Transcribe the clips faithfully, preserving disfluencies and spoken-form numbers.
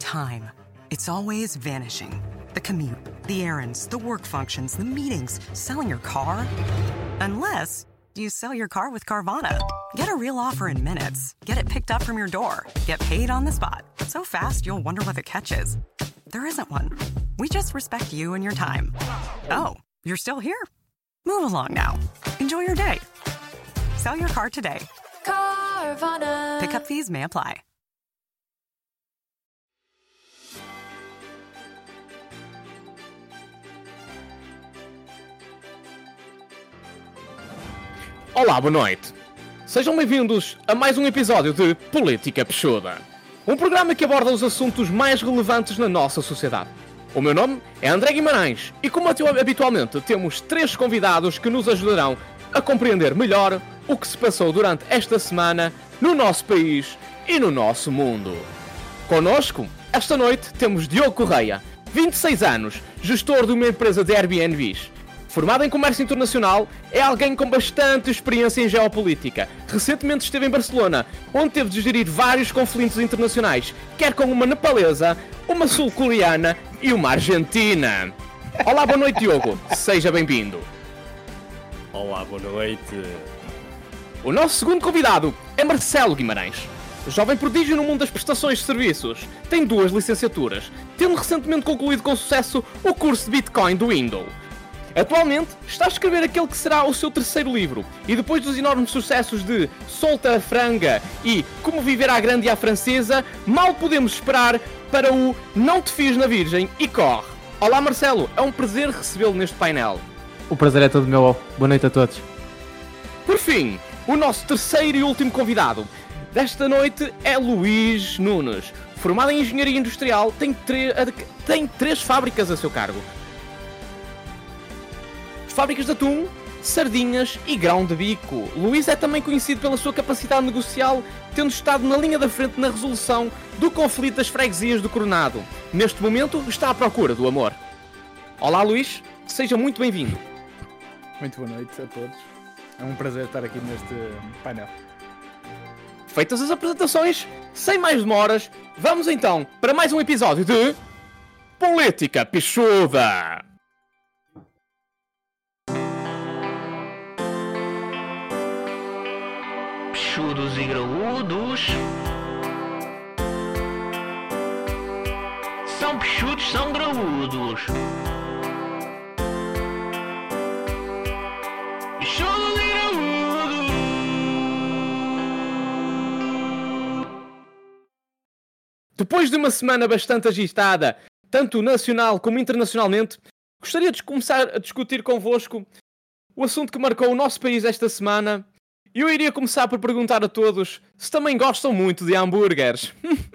time, it's always vanishing. The commute, the errands, the work functions, the meetings, selling your car. Unless you sell your car with Carvana. Get a real offer in minutes. Get it picked up from your door. Get paid on the spot. So fast, you'll wonder what the catch is. There isn't one. We just respect you and your time. Oh, you're still here? Move along now. Enjoy your day. Sell your car today. Carvana. Pickup fees may apply. Olá, boa noite. Sejam bem-vindos a mais um episódio de Política Peixuda, um programa que aborda os assuntos mais relevantes na nossa sociedade. O meu nome é André Guimarães e, como habitualmente, temos três convidados que nos ajudarão a compreender melhor o que se passou durante esta semana no nosso país e no nosso mundo. Connosco, esta noite, temos Diogo Correia, vinte e seis anos, gestor de uma empresa de Airbnbs. Formado em Comércio Internacional, é alguém com bastante experiência em geopolítica. Recentemente esteve em Barcelona, onde teve de gerir vários conflitos internacionais, quer com uma nepalesa, uma sul-coreana e uma argentina. Olá, boa noite, Diogo. Seja bem-vindo. Olá, boa noite. O nosso segundo convidado é Marcelo Guimarães. Jovem prodígio no mundo das prestações de serviços. Tem duas licenciaturas, tendo recentemente concluído com sucesso o curso de Bitcoin do Windows. Atualmente está a escrever aquele que será o seu terceiro livro, e depois dos enormes sucessos de Solta a Franga e Como Viver à Grande e à Francesa, mal podemos esperar para o Não Te Fies na Virgem e Corre. Olá Marcelo, é um prazer recebê-lo neste painel. O prazer é todo meu, boa noite a todos. Por fim, o nosso terceiro e último convidado desta noite é Luís Nunes. Formado em Engenharia Industrial, tem, tre- tem três fábricas a seu cargo. Fábricas de atum, sardinhas e grão de bico. Luís é também conhecido pela sua capacidade negocial, tendo estado na linha da frente na resolução do conflito das freguesias do Coronado. Neste momento está à procura do amor. Olá Luís, seja muito bem-vindo. Muito boa noite a todos. É um prazer estar aqui neste painel. Feitas as apresentações, sem mais demoras, vamos então para mais um episódio de Política Peixuda. Peixudos e graúdos. São peixudos, são graúdos. Peixudos e graúdos. Depois de uma semana bastante agitada, tanto nacional como internacionalmente, gostaria de começar a discutir convosco o assunto que marcou o nosso país esta semana. E eu iria começar por perguntar a todos se também gostam muito de hambúrgueres.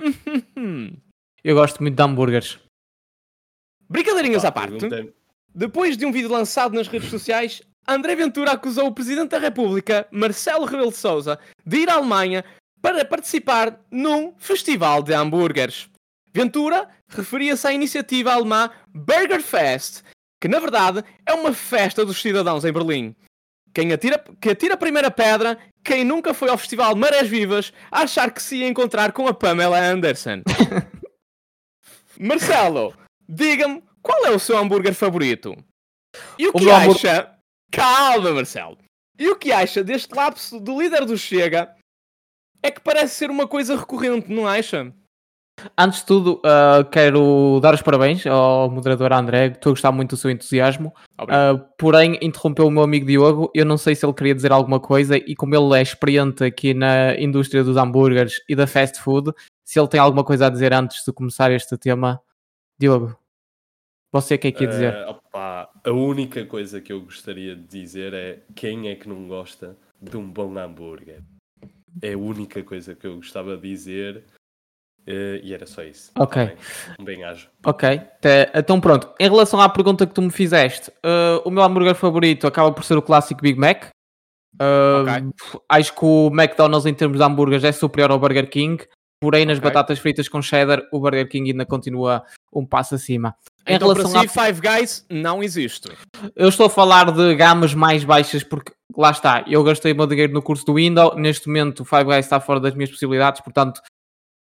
Eu gosto muito de hambúrgueres. Brincadeirinhas Ah, à parte. perguntei. Depois de um vídeo lançado nas redes sociais, André Ventura acusou o Presidente da República, Marcelo Rebelo de Sousa, de ir à Alemanha para participar num festival de hambúrgueres. Ventura referia-se à iniciativa alemã Burger Fest, que na verdade é uma festa dos cidadãos em Berlim. Quem atira, que atira a primeira pedra, quem nunca foi ao festival Marés Vivas, a achar que se ia encontrar com a Pamela Anderson. Marcelo, diga-me, qual é o seu hambúrguer favorito? E o, O que meu acha... hambúrguer- Calma, Marcelo. E o que acha deste lapso do líder do Chega? É que parece ser uma coisa recorrente, não acha? Antes de tudo, uh, quero dar os parabéns ao moderador André. Estou a gostar muito do seu entusiasmo. Uh, porém, interrompeu o meu amigo Diogo. Eu não sei se ele queria dizer alguma coisa, e como ele é experiente aqui na indústria dos hambúrgueres e da fast food, se ele tem alguma coisa a dizer antes de começar este tema. Diogo, você o que é que ia dizer? Uh, opa, a única coisa que eu gostaria de dizer é: quem é que não gosta de um bom hambúrguer? É a única coisa que eu gostava de dizer. Uh, e era só isso. Ok. Tá bem. Um bem-ajo. Ok, Te- então pronto. Em relação à pergunta que tu me fizeste, uh, o meu hambúrguer favorito acaba por ser o clássico Big Mac. Uh, Ok. Acho que o McDonald's em termos de hambúrgueres é superior ao Burger King, porém nas Ok. batatas fritas com cheddar o Burger King ainda continua um passo acima. Em Então para relação si, Five Guys não existe. Eu estou a falar de gamas mais baixas porque, lá está, eu gastei o meu dinheiro no curso do Windows. Neste momento o Five Guys está fora das minhas possibilidades, portanto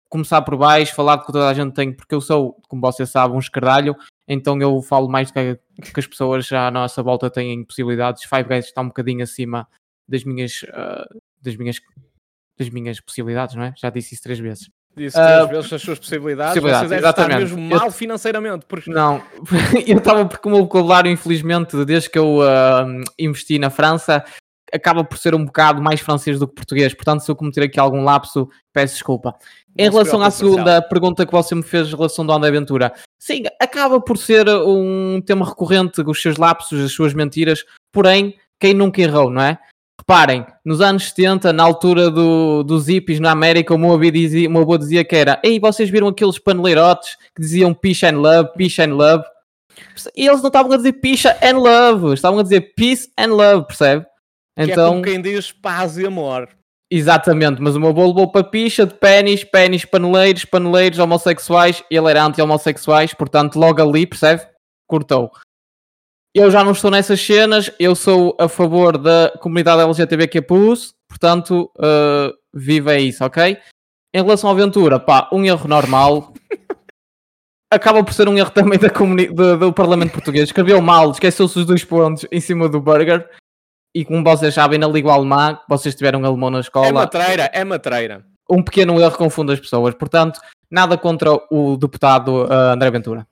começar por baixo, falar do que toda a gente tem, porque eu sou, como você sabe, um escardalho, então eu falo mais do que, que as pessoas já à nossa volta têm possibilidades. Five Guys está um bocadinho acima das minhas, uh, das minhas, das minhas possibilidades, não é? Já disse isso três vezes. Disse três Uh, vezes as suas possibilidades, possibilidades, você deve estar exatamente. mesmo mal Eu- financeiramente. Porque... Não, eu estava porque o meu vocabulário, infelizmente, desde que eu uh, investi na França, acaba por ser um bocado mais francês do que português. Portanto, se eu cometer aqui algum lapso, peço desculpa. Em Não se relação à preocupe, segunda Marcelo. pergunta que você me fez em relação do André Ventura, sim, acaba por ser um tema recorrente, os seus lapsos, as suas mentiras, porém, quem nunca errou, não é? Reparem, nos anos setenta, na altura do, dos hippies na América, o meu avô dizia, o meu avô dizia que era: ei, vocês viram aqueles paneleirotes que diziam peace and love, peace and love? E eles não estavam a dizer peace and love, estavam a dizer peace and love, percebe? Que é Então, como quem diz paz e amor. exatamente, mas o meu avô levou para picha de pênis, pênis, paneleiros, paneleiros, homossexuais, ele era anti-homossexuais, portanto, logo ali, percebe? Cortou. Eu já não estou nessas cenas, eu sou a favor da comunidade L G B T Q plus, portanto, uh, viva isso, ok? Em relação à aventura, pá, um erro normal. Acaba por ser um erro também da comuni- do, do Parlamento Português. Escreveu mal, esqueceu-se os dois pontos em cima do burger. E como vocês sabem, na língua alemã, vocês tiveram alemão na É escola, matreira, é matreira. um pequeno erro confunde as pessoas. Portanto, nada contra o deputado uh, André Ventura.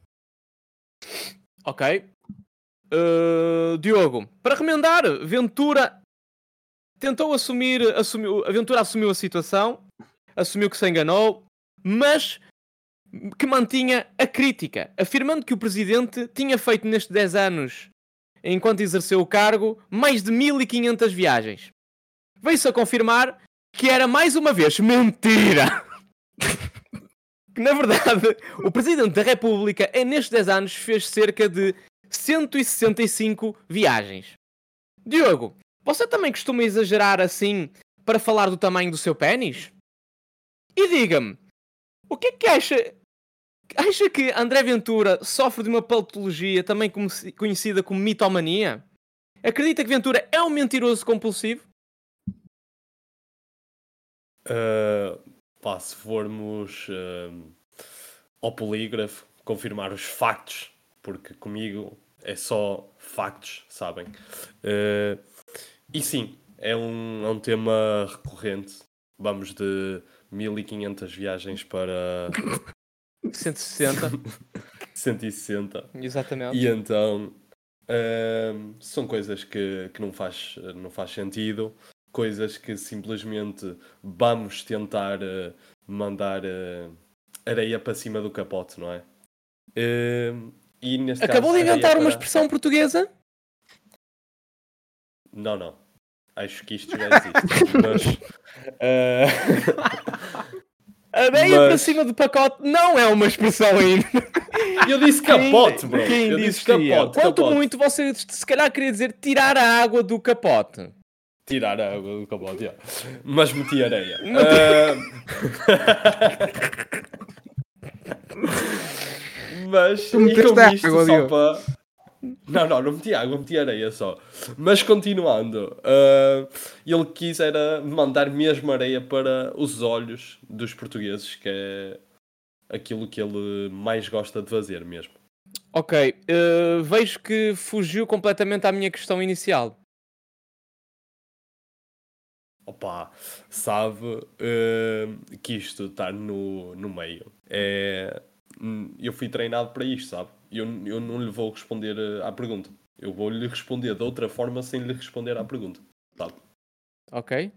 Ok. Uh, Diogo, para remendar, Ventura tentou assumir, assumiu, a Ventura assumiu a situação, assumiu que se enganou, mas que mantinha a crítica, afirmando que o presidente tinha feito nestes dez anos, enquanto exerceu o cargo, mais de mil e quinhentas viagens. Veio-se a confirmar que era mais uma vez mentira. Que na verdade, o Presidente da República, em nestes dez anos, fez cerca de cento e sessenta e cinco viagens. Diogo, você também costuma exagerar assim para falar do tamanho do seu pênis? E diga-me, o que é que acha? Acha que André Ventura sofre de uma patologia também conhecida como mitomania? Acredita que Ventura é um mentiroso compulsivo? Uh, pá, se formos uh, ao polígrafo confirmar os factos, porque comigo é só factos, sabem? Uh, e sim, é um, é um tema recorrente. Vamos de mil e quinhentas viagens para cento e sessenta. cento e sessenta. Exatamente. E então uh, são coisas que, que não, faz, não faz sentido. Coisas que simplesmente vamos tentar uh, mandar uh, areia para cima do capote, não é? Uh, e neste Acabou caso, de inventar areia uma para- expressão portuguesa? Não, não. Acho que isto já existe. Mas uh, Areia Mas- para cima do pacote não é uma expressão ainda. eu disse capote, bro. Quem eu disse disse capote. Quanto capote. muito você se calhar queria dizer tirar a água do capote. Tirar a água do capote, yeah. Mas meti areia. Uh, Mas Tu e meteste com isto água, só Diogo? para... Não, não, não meti água, meti areia só. Mas continuando, uh, ele quis era mandar mesmo areia para os olhos dos portugueses, que é aquilo que ele mais gosta de fazer mesmo. Ok, eh, vejo que fugiu completamente à minha questão inicial. Opa, sabe uh, que isto está no, no meio. É, hum, eu fui treinado para isto, sabe? Eu, eu não lhe vou responder uh, à pergunta. Eu vou lhe responder de outra forma sem lhe responder à pergunta, sabe? Ok.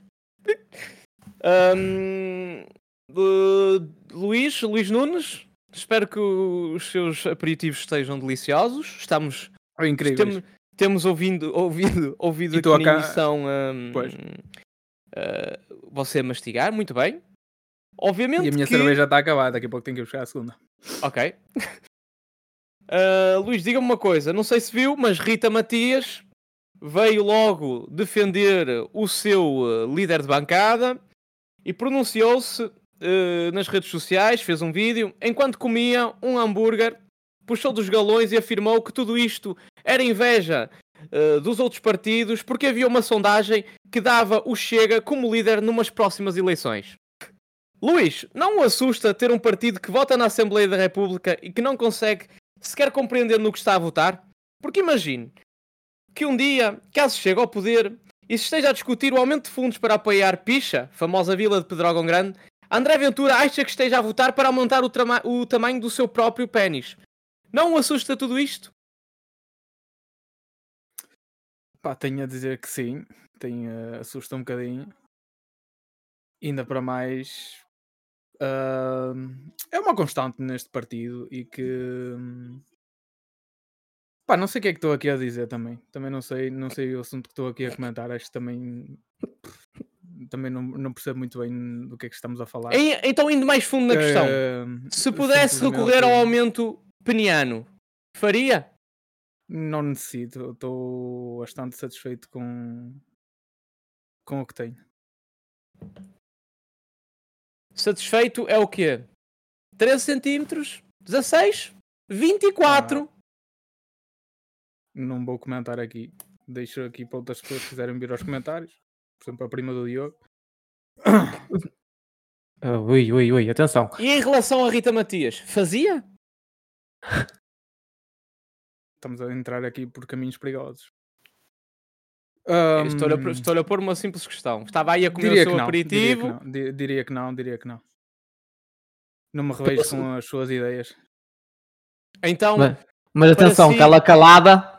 Ahm, Lu- Luís, Luís Nunes, espero que os seus aperitivos estejam deliciosos. Estamos, Oh, incrível. temos, temos ouvindo, ouvido, ouvido E aqui tu a na cá- edição ahm, Pois. ah, você mastigar, muito bem. Obviamente E a minha que... cerveja está acabada, daqui a pouco tenho que ir buscar a segunda. Ok. Ah, Luís, diga-me uma coisa. Não sei se viu, mas Rita Matias veio logo defender o seu ah, líder de bancada e pronunciou-se ah, nas redes sociais, fez um vídeo, enquanto comia um hambúrguer, puxou dos galões e afirmou que tudo isto era inveja ah, dos outros partidos porque havia uma sondagem que dava o Chega como líder numas próximas eleições. Luís, não o assusta ter um partido que vota na Assembleia da República e que não consegue sequer compreender no que está a votar? Porque imagine que um dia, caso chegue ao poder e se esteja a discutir o aumento de fundos para apoiar Picha, famosa vila de Pedrógão Grande, André Ventura acha que esteja a votar para aumentar o, trama- o tamanho do seu próprio pénis. Não o assusta tudo isto? Pá, tenho a dizer que sim. Tenho, uh, assusta um bocadinho. Ainda para mais... Uh, é uma constante neste partido e que... hum, Pá, não sei o que é que estou aqui a dizer também. Também não sei, não sei o assunto que estou aqui a comentar. Acho que também... Também não, não percebo muito bem do que é que estamos a falar. E- então, indo mais fundo na questão, Uh, se pudesse simplesmente recorrer ao aumento peniano, faria? Não necessito. Estou bastante satisfeito com, com o que tenho. Satisfeito é o quê? treze centímetros? dezasseis? vinte e quatro? Não vou comentar aqui. Deixo aqui para outras pessoas que quiserem vir aos comentários. Por exemplo, a prima do Diogo. Ah, ui, ui, ui, atenção. E em relação a Rita Matias, fazia? Estamos a entrar aqui por caminhos perigosos. Estou-lhe a, Ahm, estou-lhe a pôr uma simples questão. Estava aí a comer diria o que seu não, diria que aperitivo. não, di- diria que não, diria que não. Não me revejo com as suas ideias. Então, Mas, mas para atenção, si- cala calada.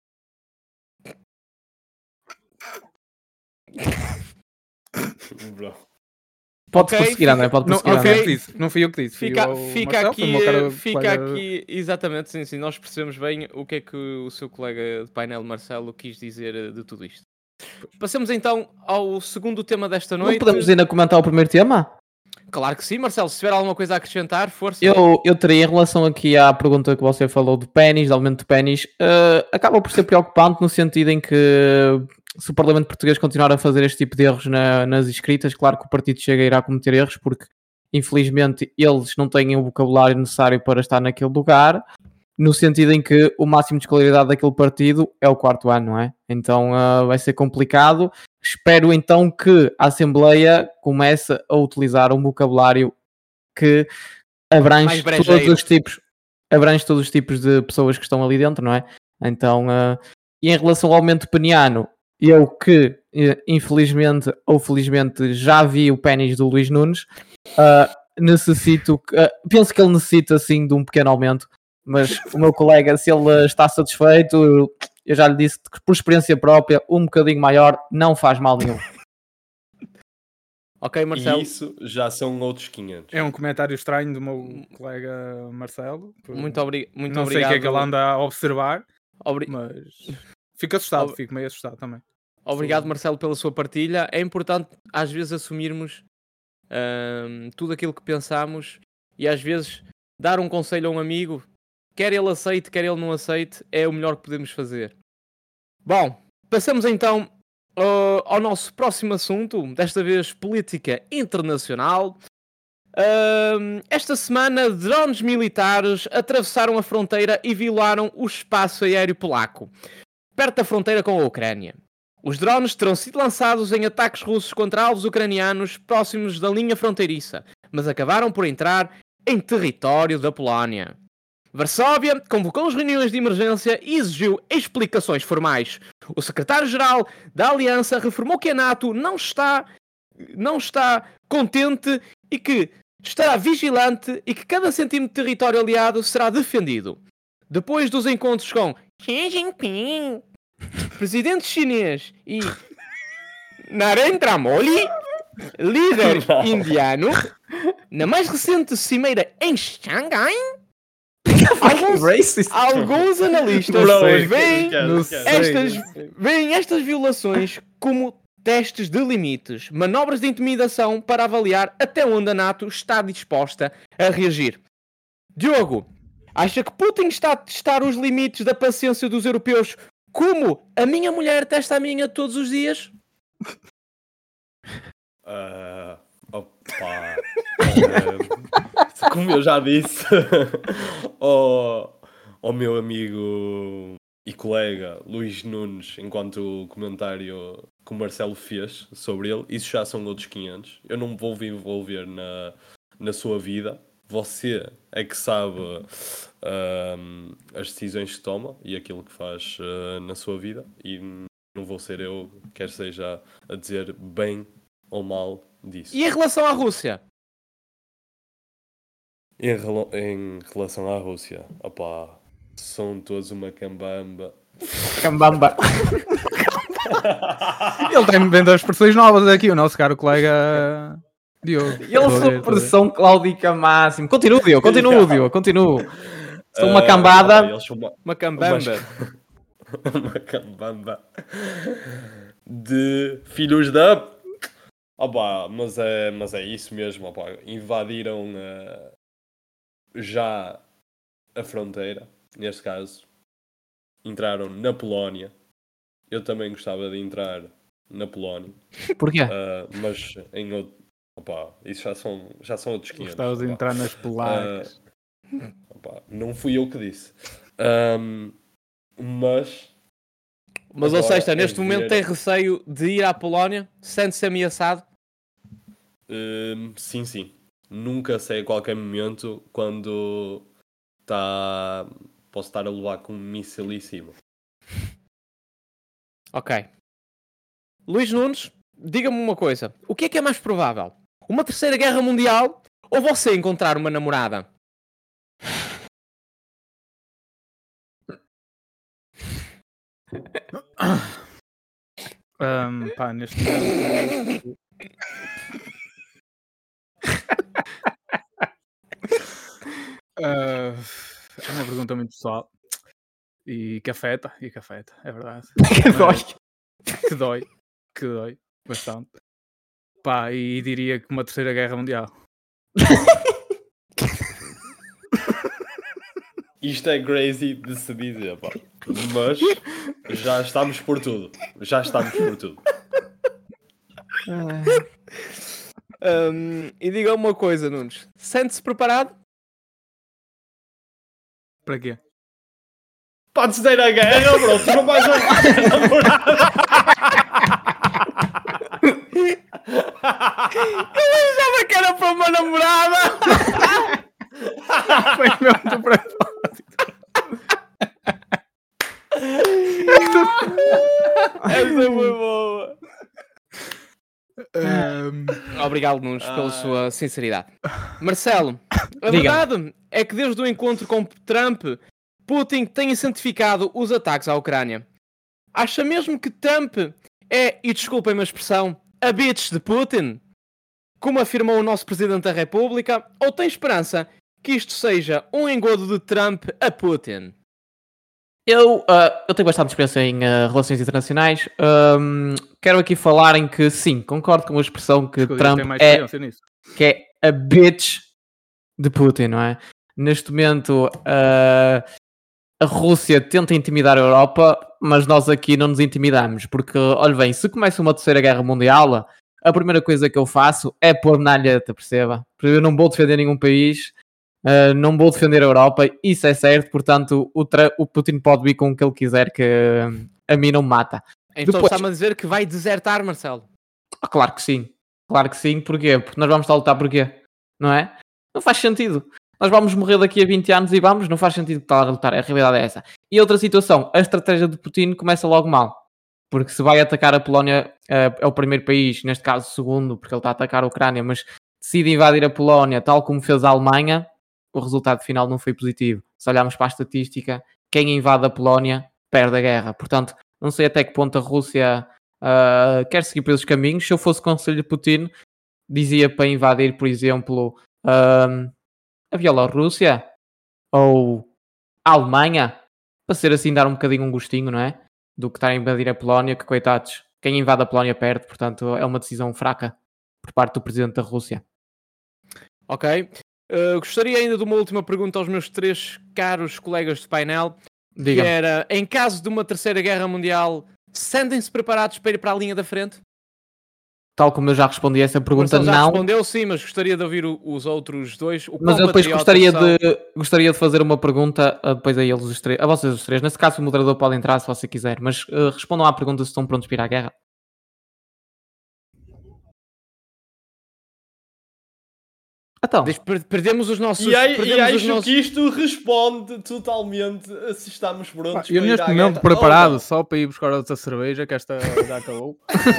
Bro. Pode Ok, prosseguir, fica- André, pode Não, prosseguir, não fui eu André. que disse. Não fui eu que disse. fui fica, o fica Marcelo, aqui, foi o meu caro fica colega. aqui, exatamente, sim, sim, nós percebemos bem o que é que o seu colega de painel Marcelo quis dizer eh, de tudo isto. Passemos então ao segundo tema desta Não noite. podemos ainda comentar o primeiro tema? Claro que sim, Marcelo, se tiver alguma coisa a acrescentar, força. Eu, eu teria, em relação aqui à pergunta que você falou de pênis, de aumento de pênis, eh, acaba por ser preocupante no sentido em que se o Parlamento Português continuar a fazer este tipo de erros na- nas escritas, claro que o Partido Chega irá cometer erros, porque infelizmente eles não têm o vocabulário necessário para estar naquele lugar, no sentido em que o máximo de escolaridade daquele partido é o quarto ano, não é? Então eh, vai ser complicado. Espero então que a Assembleia comece a utilizar um vocabulário que Mais abrange todos brejeiro. os tipos, abrange todos os tipos de pessoas que estão ali dentro, não é? Então, uh, e em relação ao aumento peniano, eu que eh, infelizmente ou felizmente já vi o pênis do Luís Nunes, uh, necessito, que- uh, penso que ele necessita assim de um pequeno aumento, mas o meu colega, se ele está satisfeito, eu, eu já lhe disse que por experiência própria, um bocadinho maior não faz mal nenhum. Ok, Marcelo. E isso já são outros quinhentos. É um comentário estranho do meu colega Marcelo. por- Muito, obri muito não sei o obrigado. que é que ele anda a observar, Obri- mas fico assustado, Ob- fico meio assustado também. Obrigado, Sim. Marcelo, pela sua partilha. É importante, às vezes, assumirmos ahm, tudo aquilo que pensamos e, às vezes, dar um conselho a um amigo, quer ele aceite, quer ele não aceite, é o melhor que podemos fazer. Bom, passamos então ah, ao nosso próximo assunto, desta vez política internacional. Ahm, esta semana, drones militares atravessaram a fronteira e violaram o espaço aéreo polaco, perto da fronteira com a Ucrânia. Os drones terão sido lançados em ataques russos contra alvos ucranianos próximos da linha fronteiriça, mas acabaram por entrar em território da Polónia. Varsóvia convocou as reuniões de emergência e exigiu explicações formais. O secretário-geral da Aliança reformou que a NATO não está, não está contente e que estará vigilante e que cada centímetro de território aliado será defendido. Depois dos encontros com Xi Jinping, presidente chinês, e Narendra Modi, líder indiano, na mais recente cimeira em Xangai, alguns, Racist. alguns analistas Bro, veem esquece, não esquece. sei. estas, veem estas violações como testes de limites, manobras de intimidação para avaliar até onde a NATO está disposta a reagir. Diogo, acha que Putin está a testar os limites da paciência dos europeus como a minha mulher testa a minha todos os dias? Ah, opa. Ah, como eu já disse ao, ao meu amigo e colega Luís Nunes, enquanto comentário que o Marcelo fez sobre ele, isso já são outros quinhentos. Eu não me vou envolver na, na sua vida. Você é que sabe uh, as decisões que toma e aquilo que faz uh, na sua vida. E não vou ser eu, quer seja a dizer bem ou mal disso. E em relação à Rússia? Em, rela- em relação à Rússia, opá, são todos uma cambamba. Cambamba. Ele tem vendo as expressões novas aqui, o nosso caro colega Diogo. Ele sob pressão cláudica máximo. Continua, Diogo, continua, Diogo, continua. Sou uma Ah, cambada. opá, eles são uma, Uma cambamba. uma cambamba de filhos da... Opá, mas, é, mas é isso mesmo, opá. Invadiram uh, já a fronteira, neste caso. Entraram na Polónia. Eu também gostava de entrar na Polónia. Porquê? Uh, mas em outro... Opá, isso já são, já são outros quinhentos. Gostavas de opá. entrar nas polacas. Uh, opá, não fui eu que disse. Um, mas... Mas, ou agora seja, é neste momento ver- tem receio de ir à Polónia, sente-se ameaçado. Um, sim, sim. Nunca sei a qualquer momento quando tá... posso estar a levar com um míssil em cima. Ok. Luís Nunes, diga-me uma coisa. O que é que é mais provável? Uma terceira guerra mundial ou você encontrar uma namorada? Um, pá, neste momento. Ah, é uma pergunta muito pessoal e que afeta, e que afeta, é verdade. Que dói. Mas- que dói, que dói bastante. Pá, e diria que uma terceira guerra mundial. Isto é crazy de se dizer, pá. Mas já estamos por tudo. Já estamos por tudo. Hum, e diga uma coisa, Nunes. Sente-se preparado? Para quê? Para a terceira guerra, bro. Tu não vais a namorada. Já que era para uma namorada! Foi mesmo do propósito. Essa foi boa. Um, Obrigado, Nunes, pela sua sinceridade. Marcelo, a Diga. verdade é que desde o encontro com Trump, Putin tem incentificado os ataques à Ucrânia. Acha mesmo que Trump é, e desculpem-me a expressão, a bitch de Putin? Como afirmou o nosso Presidente da República, ou tem esperança que isto seja um engodo de Trump a Putin? Eu, ah, eu tenho bastante experiência em ah, relações internacionais. Ahm, quero aqui falar em que, sim, concordo com a expressão que Trump Trump tem mais é, experiência nisso. que é a bitch de Putin, não é? Neste momento, ah, a Rússia tenta intimidar a Europa, mas nós aqui não nos intimidamos, porque, olha bem, se começa uma terceira guerra mundial, a primeira coisa que eu faço é pôr na alheta, perceba? Porque eu não vou defender nenhum país, uh, não vou defender a Europa, isso é certo, portanto, o, tra- o Putin pode vir com o que ele quiser, que uh, a mim não me mata. Então Depois- está-me a dizer que vai desertar, Marcelo. Ah, claro que sim, claro que sim, porquê? Porque nós vamos estar a lutar porquê? Não é? Não faz sentido. Nós vamos morrer daqui a vinte anos e vamos, não faz sentido estar a lutar, a realidade é essa. E outra situação, a estratégia de Putin começa logo mal. Porque se vai atacar a Polónia, uh, é o primeiro país, neste caso o segundo, porque ele está a atacar a Ucrânia, mas decide invadir a Polónia, tal como fez a Alemanha, o resultado final não foi positivo. Se olharmos para a estatística, quem invade a Polónia perde a guerra. Portanto, não sei até que ponto a Rússia uh, quer seguir pelos caminhos. Se eu fosse conselho de Putin, dizia para invadir, por exemplo, uh, a Bielorrússia ou a Alemanha, para ser assim, dar um bocadinho um gostinho, não é? Do que estar a invadir a Polónia, que coitados, quem invade a Polónia perde, portanto é uma decisão fraca por parte do Presidente da Rússia. Ok. Uh, gostaria ainda de uma última pergunta aos meus três caros colegas de painel, Diga. que era, em caso de uma terceira guerra mundial, sentem-se preparados para ir para a linha da frente? Tal como eu já respondi a essa pergunta, Marcelo já não. respondeu sim, mas gostaria de ouvir o- os outros dois. O Mas quão eu depois patriotas gostaria são. de, gostaria de fazer uma pergunta uh, depois a eles os três, a vocês os três. Nesse caso o moderador pode entrar se você quiser, mas uh, respondam à pergunta se estão prontos para ir à guerra. Então, Diz, per- perdemos os nossos... E, aí, e perdemos os acho nossos... que isto responde totalmente a se estamos Pá, prontos eu para ir neste à momento guerra preparado ou não. só para ir buscar outra cerveja, que esta já acabou.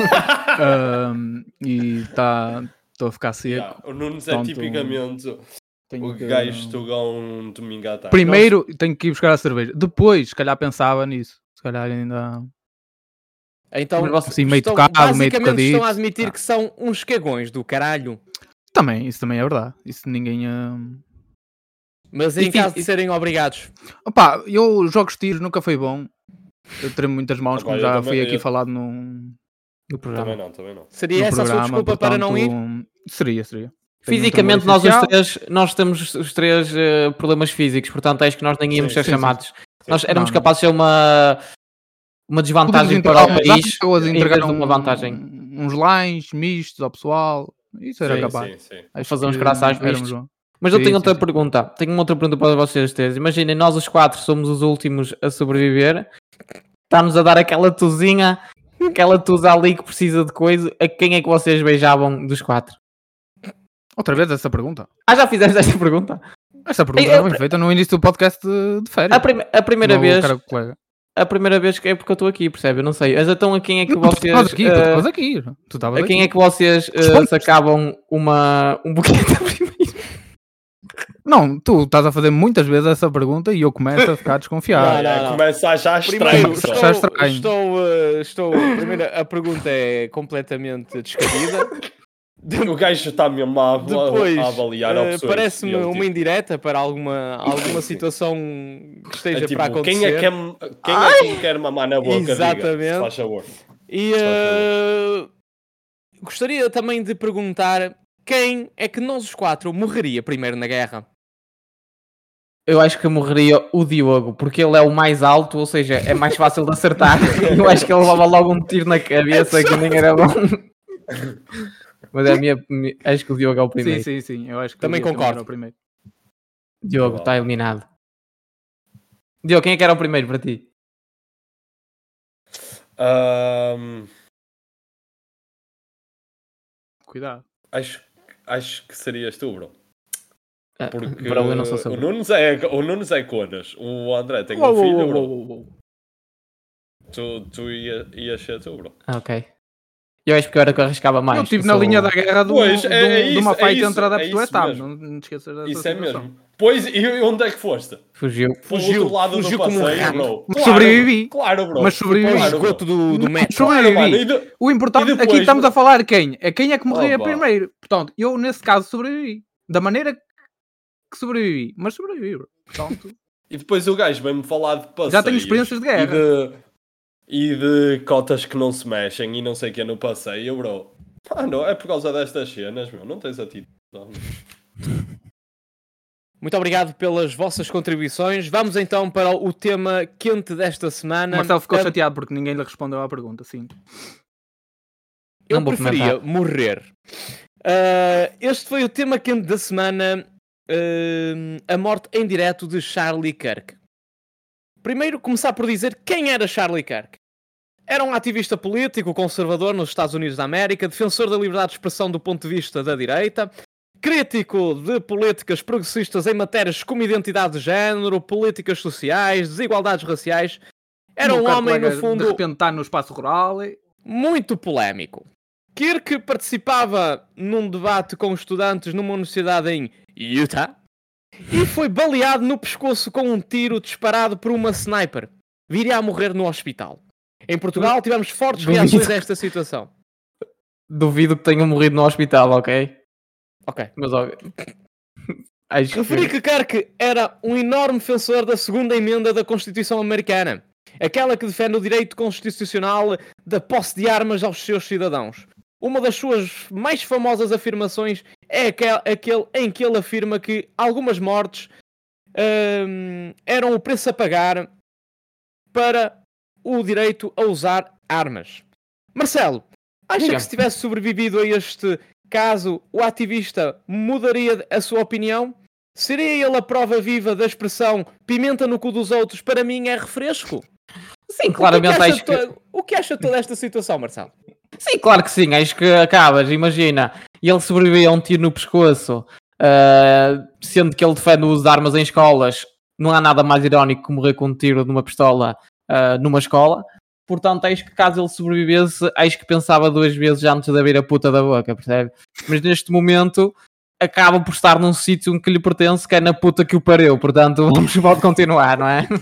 Ahm, e tá, estou a ficar seco. Yeah, o Nunes é Portanto, tipicamente tenho o que- gajo estugão um domingo à tarde. Primeiro tenho que ir buscar a cerveja. Depois, se calhar pensava nisso. Se calhar ainda... Então, Mas você- assim, meio estão, tocado, meio basicamente estão tocadito. a admitir Tá. que são uns cagões do caralho. Também, isso também é verdade. Isso ninguém... ahm, Mas em Enfim, caso de e- serem obrigados. Opa, eu jogos de tiros nunca foi bom. Eu tremo muitas mãos, Opa, como eu já também- foi aqui eu- falado num, no programa. Também não, também não. Seria no essa a sua programa. desculpa para não ir? portanto, Seria, seria. Tenho um Fisicamente, tremor nós os essencial. três, nós temos os três eh, problemas físicos, portanto, acho que nós nem íamos Sim, ser sim, chamados. Nós éramos Não, não. capazes de ser uma, uma desvantagem Podemos para o entregar país pessoas, em entregar vez de uma um- vantagem. uns lines mistos ao pessoal. Isso era Sim, capaz. sim, sim. Acho Fazer uns que croissants éramos mistos. bons. Mas eu Sim, tenho sim, outra sim. pergunta. Tenho uma outra pergunta para vocês três. Imaginem, nós os quatro somos os últimos a sobreviver. Está-nos a dar aquela tuzinha, aquela tuza ali que precisa de coisa. A quem é que vocês beijavam dos quatro? Outra vez essa pergunta. Ah, já fizeste esta pergunta? Essa pergunta Eu- já foi feita no início do podcast de, de férias. A, prime- a primeira Meu vez... caro colega. A primeira vez que é porque eu estou aqui, percebe? Eu não sei. Mas então a quem é que Não, tu vocês... estavas aqui, tu eh, estavas aqui. Tu estavas a quem aqui. é que vocês eh, Responde. sacavam uma, um buquete primeiro? Não, tu estás a fazer muitas vezes essa pergunta e eu começo a ficar desconfiado. Não, É, não, não. começa a achar Primeiro, estranho. só. Já estou, estranho. estou, eh, estou, primeiro, a pergunta é completamente descabida. O gajo está mesmo a, avaliar- Depois, a avaliar eh, opções. parece-me E ele, uma tipo, indireta para alguma, alguma Sim. situação que esteja é tipo, para acontecer. quem é que, é, quem é que me quer mamar na boca? Diga, Exatamente. se faz favor. E eh, gostaria também de perguntar quem é que nós os quatro morreria primeiro na guerra? Eu acho que morreria o Diogo, porque ele é o mais alto, ou seja, é mais fácil de acertar. Eu acho que ele levava logo um tiro na cabeça que nem era bom. Mas é a minha, mi- acho que o Diogo é o Sim, primeiro. sim, sim. Eu acho que Também eu ia concordo. era o primeiro. Diogo está eliminado. Diogo, quem é que era o primeiro para ti? Ahm, Cuidado. acho, acho que serias tu, bro. Ah, Porque bro, eu não sou o sobre. Nunes é, o Nunes é Conas. O André tem um Uou, uou, filho, uou, bro. uou, uou. Tu, tu ia, ias ser tu, bro. Ah, ok. Eu acho que eu era que eu arriscava mais. Eu estive eu na sou- linha da guerra do, Pois, de, é- é um- de uma isso, é fight isso, entre adeptos é do isso Etam. mesmo. Não, não te esqueças dessa Isso é situação. mesmo. Pois, e onde é que foste? Fugiu. Para o Fugiu, outro lado fugiu do como um passeio, rato. bro. Mas sobrevivi. Claro, bro. Mas sobrevivi. O Claro, bro. esgoto do, do Não, metro. sobrevivi. Claro, mano. E de- O importante, E depois- aqui estamos a falar quem? É quem é que morria Opa. primeiro. Portanto, eu nesse caso sobrevivi. Da maneira que sobrevivi. Mas sobrevivi, bro. Portanto, E depois o gajo vem-me falar de passeios. já tenho experiências de guerra. E de, e de cotas que não se mexem e não sei o que é no passeio, bro. Ah, não, é por causa destas cenas, meu. Não tens atitude. Não. Muito obrigado pelas vossas contribuições. Vamos então para o tema quente desta O semana. Marcelo ficou A- chateado porque ninguém lhe respondeu à pergunta. Sim. Eu Não vou preferia comentar. morrer. Ah, este foi o tema quente da semana. ah, a morte em direto de Charlie Kirk. Primeiro, começar por dizer quem era Charlie Kirk. Era um ativista político conservador nos Estados Unidos da América, defensor da liberdade de expressão do ponto de vista da direita, crítico de políticas progressistas em matérias como identidade de género, políticas sociais, desigualdades raciais. Era O um meu caro homem, no colega, fundo, De repente está no espaço rural. e- muito polémico. Kirk participava num debate com estudantes numa universidade em Utah e foi baleado no pescoço com um tiro disparado por uma sniper. Viria a morrer no hospital. Em Portugal tivemos fortes Duvido. reações a esta situação. Duvido que tenham morrido no hospital, ok? Ok. Mas óbvio. Acho Referi que... que Kirk era um enorme defensor da segunda emenda da Constituição Americana. Aquela que defende o direito constitucional da posse de armas aos seus cidadãos. Uma das suas mais famosas afirmações é aquel, aquele em que ele afirma que algumas mortes hum, eram o preço a pagar para o direito a usar armas. Marcelo, acha Diga. que se tivesse sobrevivido a este caso, o ativista mudaria a sua opinião? Seria ele a prova viva da expressão pimenta no cu dos outros para mim é refresco? Sim, claramente o que, é que acho acha que... to- o que acha de toda esta situação, Marcelo? Sim, claro que sim. Acho que acabas, imagina. E ele sobreviveu a um tiro no pescoço. uh, sendo que ele defende o uso de armas em escolas, não há nada mais irónico que morrer com um tiro de uma pistola uh, numa escola. Portanto, acho que caso ele sobrevivesse, acho que pensava duas vezes antes de abrir a puta da boca, percebe? Mas neste momento, acaba por estar num sítio que lhe pertence, que é na puta que o pariu. Portanto, vamos pode continuar, não é?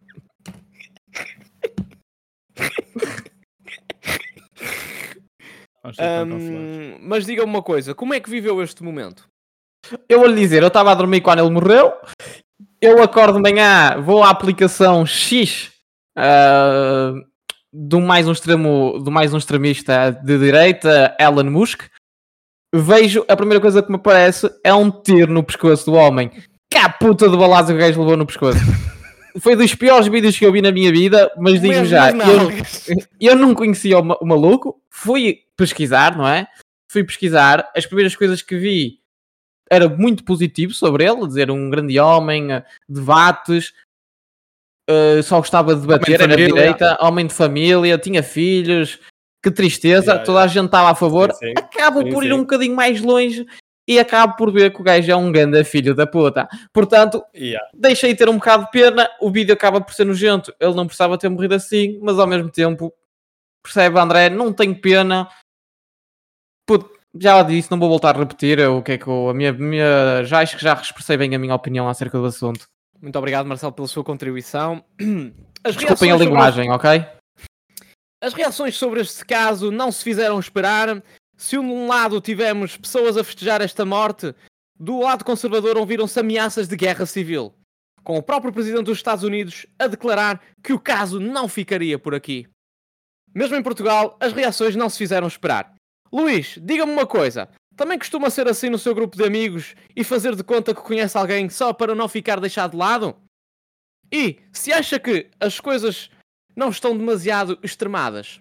Um, mas diga-me uma coisa, como é que viveu este momento? Eu vou lhe dizer, eu estava a dormir quando ele morreu, eu acordo de manhã, vou à aplicação X uh, do, mais um extremo, do mais um extremista de direita, Elon Musk, vejo, a primeira coisa que me aparece é um tiro no pescoço do homem. Que a puta de balazo que o gajo levou no pescoço. Foi dos piores vídeos que eu vi na minha vida, mas digo Mesmo já, não. eu, eu não conhecia o, ma- o maluco, fui pesquisar, não é? Fui pesquisar, as primeiras coisas que vi era muito positivo sobre ele, dizer um grande homem, uh, debates, uh, só gostava de debater, de era de família. direita, homem de família, tinha filhos, que tristeza, Yeah, toda yeah. a gente estava a favor, Sim, sim. acaba Sim, por ir sim. um bocadinho mais longe e acabo por ver que o gajo é um grande filho da puta. Portanto, Yeah. deixei ter um bocado de pena, o vídeo acaba por ser nojento, ele não precisava ter morrido assim, mas ao mesmo tempo, percebe, André, não tenho pena. Puto, já disse, não vou voltar a repetir o que é que eu, a minha, minha, já acho que já expressei bem a minha opinião acerca do assunto. Muito obrigado, Marcelo, pela sua contribuição. As Desculpem a reações sobre linguagem, ok? As reações sobre este caso não se fizeram esperar. Se de um lado tivemos pessoas a festejar esta morte, do lado conservador ouviram-se ameaças de guerra civil, com o próprio presidente dos Estados Unidos a declarar que o caso não ficaria por aqui. Mesmo em Portugal, as reações não se fizeram esperar. Luís, diga-me uma coisa. Também costuma ser assim no seu grupo de amigos e fazer de conta que conhece alguém só para não ficar deixado de lado? E se acha que as coisas não estão demasiado extremadas?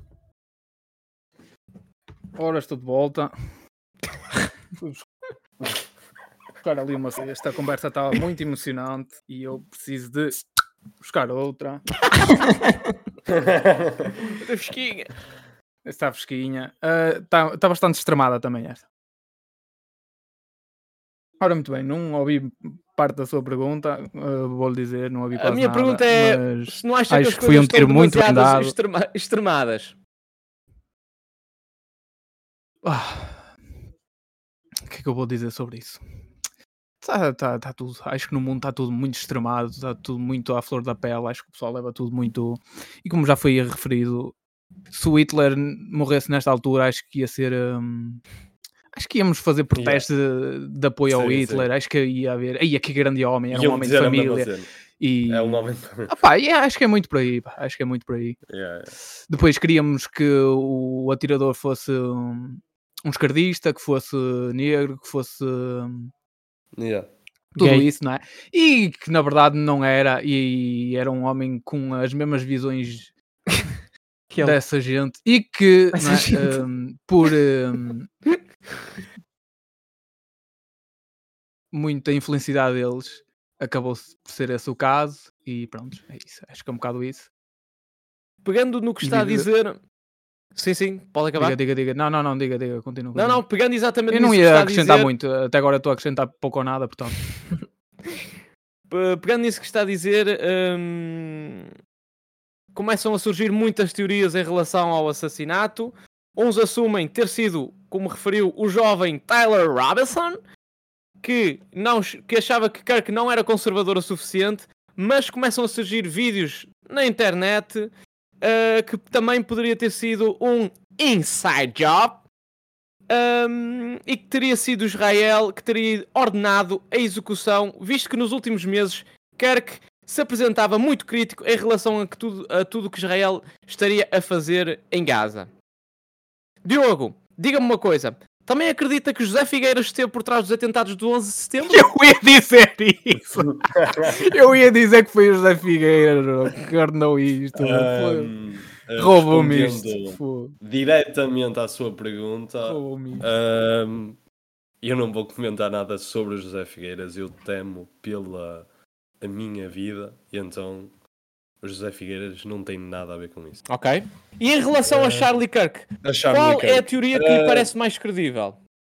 Ora, estou de volta. Fui buscar ali uma... Esta conversa estava muito emocionante e eu preciso de buscar outra. Da fresquinha. Está fresquinha. Está está bastante extremada também esta. Ora, muito bem, não ouvi parte da sua pergunta, uh, vou-lhe dizer, não ouvi A quase minha nada, pergunta é, mas se não acha acho que as que foi coisas um tiro estão muito bem demasiado dado. extrema- extremadas? Ah, o que é que eu vou dizer sobre isso? Tá, tá, tá tudo, acho que no mundo está tudo muito extremado, está tudo muito à flor da pele, acho que o pessoal leva tudo muito... E como já foi referido, se o Hitler morresse nesta altura, acho que ia ser... hum, Acho que íamos fazer protestos de, de apoio ao Sim, Hitler, sim. acho que ia haver... Ai, que grande homem, era um Iam homem de dizer a mesma família. cena. E... É um homem. Ah, pá, e acho que é muito por aí, pá, acho que é muito por aí. Yeah, yeah. Depois queríamos que o atirador fosse um, um esquerdista, que fosse negro, que fosse hum, Yeah. tudo Gay. isso, não é? E que na verdade não era, e era um homem com as mesmas visões Que ele- dessa gente e que Dessa não é, gente. hum, por hum, muita infelicidade deles acabou por ser esse o caso e pronto, é isso, acho que é um bocado isso. Pegando no que está a Diga- dizer... Sim, sim, pode acabar. Diga, diga, diga. Não, não, não, diga, diga, continua. Não, continua. não, pegando exatamente Eu não nisso que ia está a acrescentar dizer... muito, até agora estou a acrescentar pouco ou nada, portanto. Pe- Pegando nisso que está a dizer... hum, começam a surgir muitas teorias em relação ao assassinato. Uns assumem ter sido, como referiu, o jovem Tyler Robinson, que, não, que achava que Kirk não era conservador o suficiente, mas começam a surgir vídeos na internet uh, que também poderia ter sido um inside job um, e que teria sido Israel que teria ordenado a execução, visto que nos últimos meses Kirk se apresentava muito crítico em relação a, que tudo, a tudo que Israel estaria a fazer em Gaza. Diogo, diga-me uma coisa. Também acredita que José Figueiras esteve por trás dos atentados do onze de setembro? Eu ia dizer isso! Eu ia dizer que foi o José Figueira que ordenou isto. Um, Roubou-me respondendo isto. Foda. diretamente à sua pergunta, Roubou-me isto. um, eu não vou comentar nada sobre o José Figueiras. Eu temo pela a minha vida e então o José Figueiras não tem nada a ver com isso. Ok. E em relação a Charlie Kirk, A Charlie qual Kirk. é a teoria que lhe Uh, parece mais credível?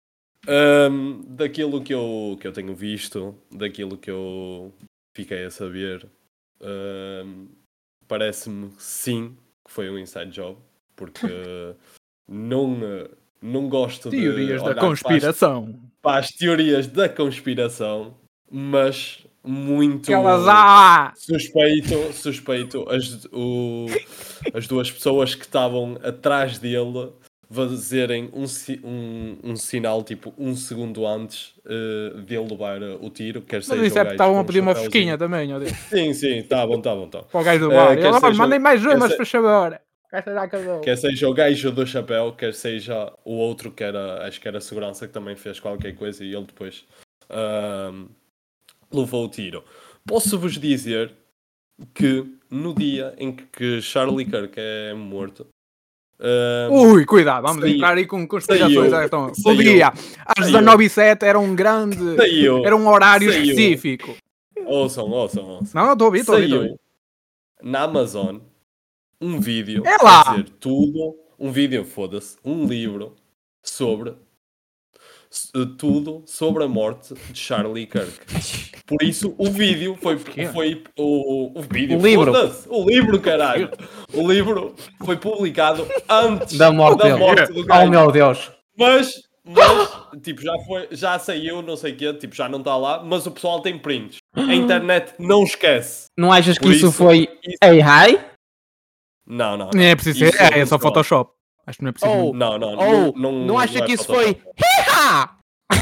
Um, daquilo que eu, que eu tenho visto, daquilo que eu fiquei a saber, um, parece-me sim que foi um inside job, porque não, não gosto Teorias de da olhar conspiração. Para, as, para as teorias da conspiração, mas muito Aquelas ah! suspeito, suspeito as, o, as duas pessoas que estavam atrás dele fazerem um, um, um sinal tipo um segundo antes uh, dele levar o tiro, quer Mas seja isso o é gajo porque estavam com a um pedir uma chapéuzinho. fresquinha também, ó Deus. Sim, sim, tá bom, tá bom, tá bom. Para o gajo do Uh, bar. quer Ele, seja- mandem mais quer umas, se- por favor. Esta já acabou. Quer seja o gajo do chapéu, quer seja o outro que era, acho que era a segurança, que também fez qualquer coisa e ele depois ahm, levou o tiro. Posso-vos dizer que no dia em que- que Charlie Kirk é morto, ahm, Ui, cuidado, vamos Saiu. entrar aí com conspirações. Saiu. Ah, então, o Saiu. dia, às Saiu. dezanove e sete era um grande. Saiu. Era um horário Saiu. específico. ouçam, ouçam, ouçam. Não, não, estou a ouvir, estou a ouvir. estou a Saiu ouvir. na Amazon um vídeo, É lá! quer dizer, tudo, um vídeo, foda-se, um livro sobre s- tudo sobre a morte de Charlie Kirk. Por isso, o vídeo foi, foi o, o vídeo, O livro. foda-se, o livro, caralho. O livro foi publicado antes Da morte da dele. morte do Oh gajo. meu Deus. Mas, mas, tipo, já foi, já saiu, não sei o quê, tipo, já não está lá, mas o pessoal tem prints. A internet não esquece. Não achas que Por isso, isso- foi isso- A I? Não, não. Não é preciso ser. Isso É, é só pessoal. Photoshop. Acho que não é preciso. Oh. Não, não, Ou não, não, acha é que isso Photoshop. foi Hiha!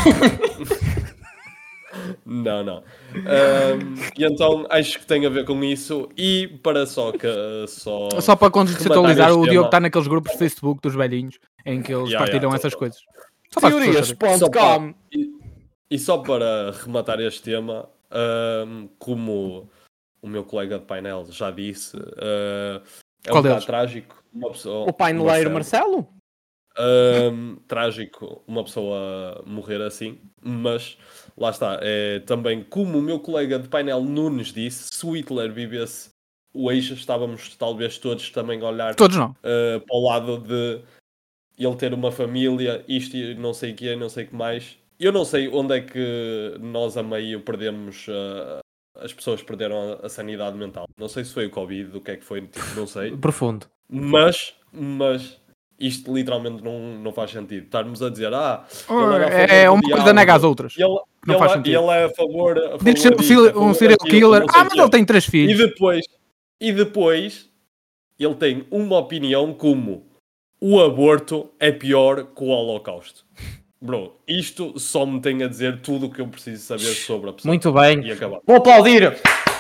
Não, não. Ahm, e então acho que tem a ver com isso. E para só que só, Só para contextualizar, rematar o este Diogo tema, está naqueles grupos de Facebook dos velhinhos em que eles Yeah, partilham yeah, essas tô- coisas. Só para as pessoas saberem. só para- Teorias ponto com. e, e só para rematar este tema, ahm, como o meu colega de painel já disse, ah, é Qual um bocado deles? trágico. Uma pessoa, O paineleiro Marcelo? Ahm, trágico uma pessoa morrer assim, mas lá está, é também como o meu colega de painel Nunes disse, se o Hitler vivesse hoje, estávamos talvez todos também a olhar Todos não. uh, para o lado de ele ter uma família, isto e não sei o que, não sei o que mais. Eu não sei onde é que nós a meio perdemos, uh, as pessoas perderam a, a sanidade mental. Não sei se foi o Covid, o que é que foi, tipo, não sei. Profundo. Mas, mas isto literalmente não, não faz sentido. Estarmos a dizer, ah, ele era a favor É do uma coisa diálogo, nega às outras. Ele, Não ele, faz sentido. ele é a favor, a favor Diz ser um disto, serial- a favor um serial daquilo, killer. não sei Ah, o mas quê. ele tem três E filhos. depois, e depois ele tem uma opinião como o aborto é pior que o Holocausto. Bro, isto só me tem a dizer tudo o que eu preciso saber sobre a pessoa. Muito bem. E acabar. Vou aplaudir.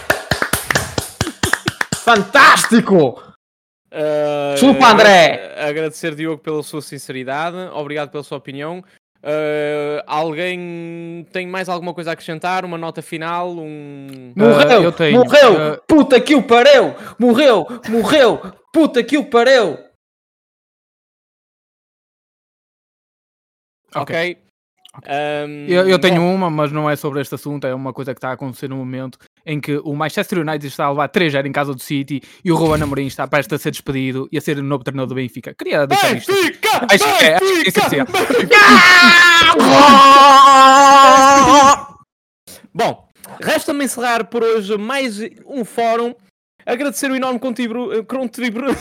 Fantástico! Uh, Chupa, André! Agradecer, Diogo, pela sua sinceridade. Obrigado pela sua opinião. Uh, alguém tem mais alguma coisa a acrescentar? Uma nota final? Um... Morreu! eu tenho, morreu! uh, Puta que o pariu! Morreu! Morreu! Puta que o pariu! Ok. Um, Eu, eu tenho bom, uma, mas não é sobre este assunto. É uma coisa que está a acontecer no momento em que o Manchester United está a levar três a zero em casa do City e o Ruben Amorim está prestes a ser despedido e a ser o novo treinador do Benfica. Queria deixar isto. Benfica! Acho que é, acho que é essencial. Bom, resta-me encerrar por hoje mais um fórum. Agradecer o enorme contributo, contributo,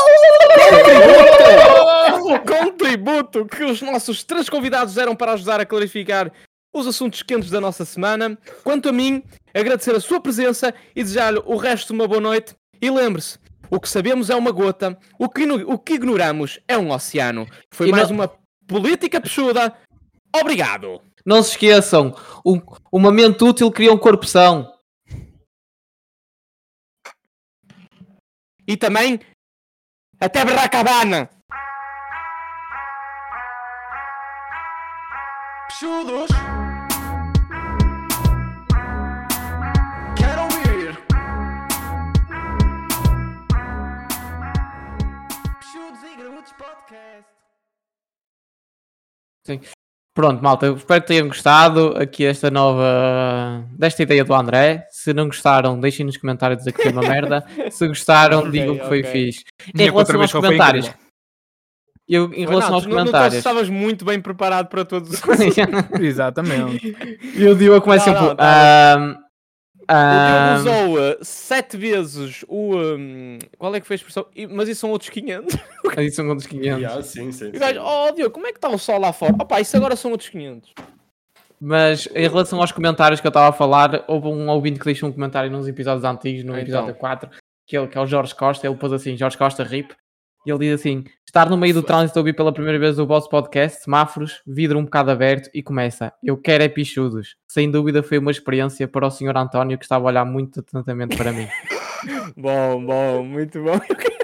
contributo que os nossos três convidados deram para ajudar a clarificar os assuntos quentes da nossa semana. Quanto a mim, agradecer a sua presença e desejar-lhe o resto de uma boa noite. E lembre-se, o que sabemos é uma gota, o que, o que ignoramos é um oceano. Foi E mais não- uma política peixuda. Obrigado! Não se esqueçam, um- uma mente útil cria um corpo são. E também, até Barracabana! Peixudos. Quero ouvir. Peixudos e Graúdos Podcast. Pronto, malta, eu espero que tenham gostado aqui esta nova desta ideia do André. Se não gostaram, deixem nos comentários dizer que foi uma merda. Se gostaram, Ok, digam que foi ok. fixe. Em Minha relação aos contribuição foi comentários, incrível. Eu, em relação Não, aos tu não- não comentários, estavas muito bem preparado para todos os... Exatamente. e o Diogo começa Não, sempre. não, tá ahm, O ahm, Diogo usou uh, sete vezes o... um, qual é que foi a expressão? E- Mas isso são outros quinhentos. aí são outros quinhentos. Yeah, sim, sim, E o sim. gajo, oh Diogo, como é que está o sol lá fora? Opa, isso agora são outros quinhentos. Mas em relação aos comentários que eu estava a falar, houve um ouvinte que deixou um comentário nos episódios antigos, no Ah, episódio então. quatro, que, ele, que é o Jorge Costa. Ele pôs assim: Jorge Costa, rip. E ele diz assim: estar no meio do trânsito a ouvir pela primeira vez o vosso podcast, semáforos, vidro um bocado aberto, e começa: eu quero é pichudos. Sem dúvida foi uma experiência para o senhor António, que estava a olhar muito atentamente para mim. Bom, bom, muito bom.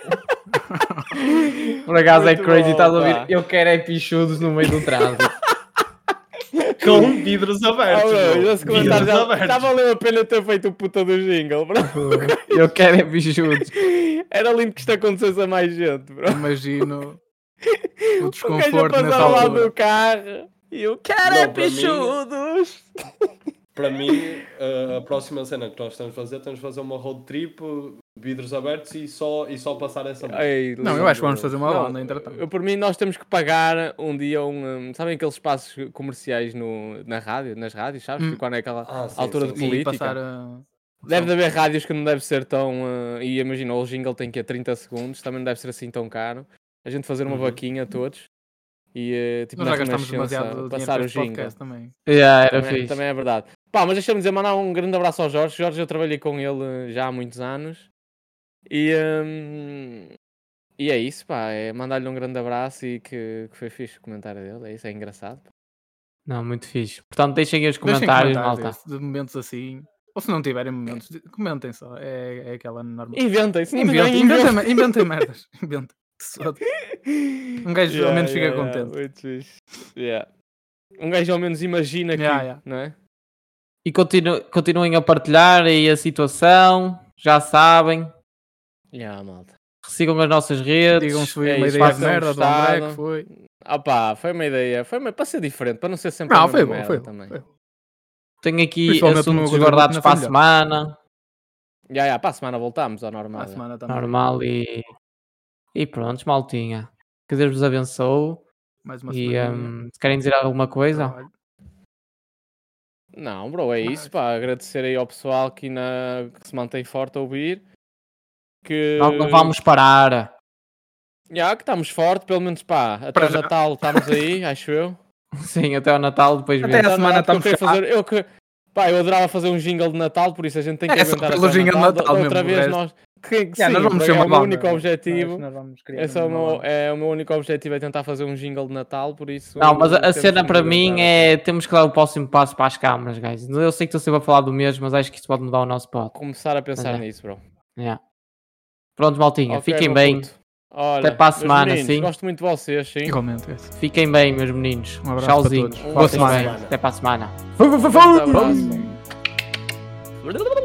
Por acaso é Muito crazy, bom, estás a ouvir? pá. Eu quero é pichudos no meio do trânsito. Com vidros abertos. Oh, bro. bro, esse comentário Vidros já, abertos. já valeu a pena ter feito o puta do jingle, bro. Eu quero é pichudos. Era lindo que isto acontecesse a mais gente, bro. Imagino o O gajo a desconforto passar nessa ao lado altura. do carro e eu quero Não, é para mim- pichudos. Para mim, a- a próxima cena que nós estamos a fazer, estamos a fazer uma road trip, vidros abertos e só, e só passar essa música. Ei, Não, eu lindo. acho que vamos fazer uma Não, banda, entretanto. eu, por mim, nós temos que pagar um dia um... um, sabem aqueles espaços comerciais no, na rádio, nas rádios, sabes? Hum. Quando é aquela Ah, sim, altura sim, de sim. E política. passar a... Deve de haver rádios que não deve ser tão... uh, e imagina, o jingle tem que ir trinta segundos, também não deve ser assim tão caro. A gente fazer uma Uhum. vaquinha todos e uh, tipo Nós na já gastamos Renascença, demasiado dinheiro passar para o este jingle. podcast também. Yeah, era Também, fixe. também é verdade. Pá, mas deixa-me dizer, mandar um grande abraço ao Jorge. Jorge, eu trabalhei com ele já há muitos anos. E, hum, e é isso, pá. É mandar-lhe um grande abraço e que, que foi fixe o comentário dele. É isso, é engraçado. Pá. Não, muito fixe. Portanto, deixem aí os Deixem comentários, comentários malta. de momentos assim. Ou se não tiverem momentos, de- comentem só. É, é aquela normal. Inventem-se. não Inventem, tem- inventem, inventem merdas. Inventem. Um gajo Yeah, ao menos fica yeah, yeah, contente. muito fixe. Yeah. Um gajo ao menos imagina que, Yeah, yeah. não é? E continu- continuem a partilhar aí a situação. Já sabem. Yeah, malta. Sigam as nossas redes. Digam se foi é uma isso, ideia de façam merda do gostado. André que foi. Ah pá, foi uma ideia. Foi uma... para ser diferente, para não ser sempre a Não, mesma foi bom, merda foi bom. também. foi bom. Tenho aqui Principalmente assuntos uma coisa guardados na para a família. semana. Yeah, yeah, para a semana voltamos ao normal. À yeah. semana também. Normal e... E pronto, maltinha. Que Deus vos abençoe. Mais uma E semana. hum, se querem dizer alguma coisa? Não, bro, é isso, pá. Agradecer aí ao pessoal que, na... que se mantém forte a ouvir. Que... Nós não vamos parar. Já, que estamos forte, pelo menos, pá. Até Para o já. Natal estamos aí, acho eu. Sim, até ao Natal, depois Até vemos. a semana Natal, porque eu estamos queria fazer, eu que... Pá, eu adorava fazer um jingle de Natal, por isso a gente tem que É só aguentar pelo até o jingle de Natal. Natal Da outra mesmo, o vez resto. nós... Que, que Yeah, sim, nós vamos bro, ser é uma o meu banda. único objetivo. Nós vamos criar Esse é o, uma meu, banda. é o meu único objetivo, é tentar fazer um jingle de Natal, por isso... Não, mas a, a temos cena que para nos mim aguentar é... até- Temos que dar o próximo passo para as câmaras, guys. Eu sei que estou sempre a falar do mesmo, mas acho que isto pode mudar o nosso pod. Começar a pensar Mas é. nisso, bro. Yeah. Pronto, maltinha. Ok, Fiquem meu bem. puto. Olha, Até para a meus semana, meninos, sim. Gosto muito de vocês, sim. Igualmente. esse. Fiquem bem, meus meninos. Um abraço Tchauzinho. para todos. Boa Boa semana. semana. Até para a semana. Um abraço.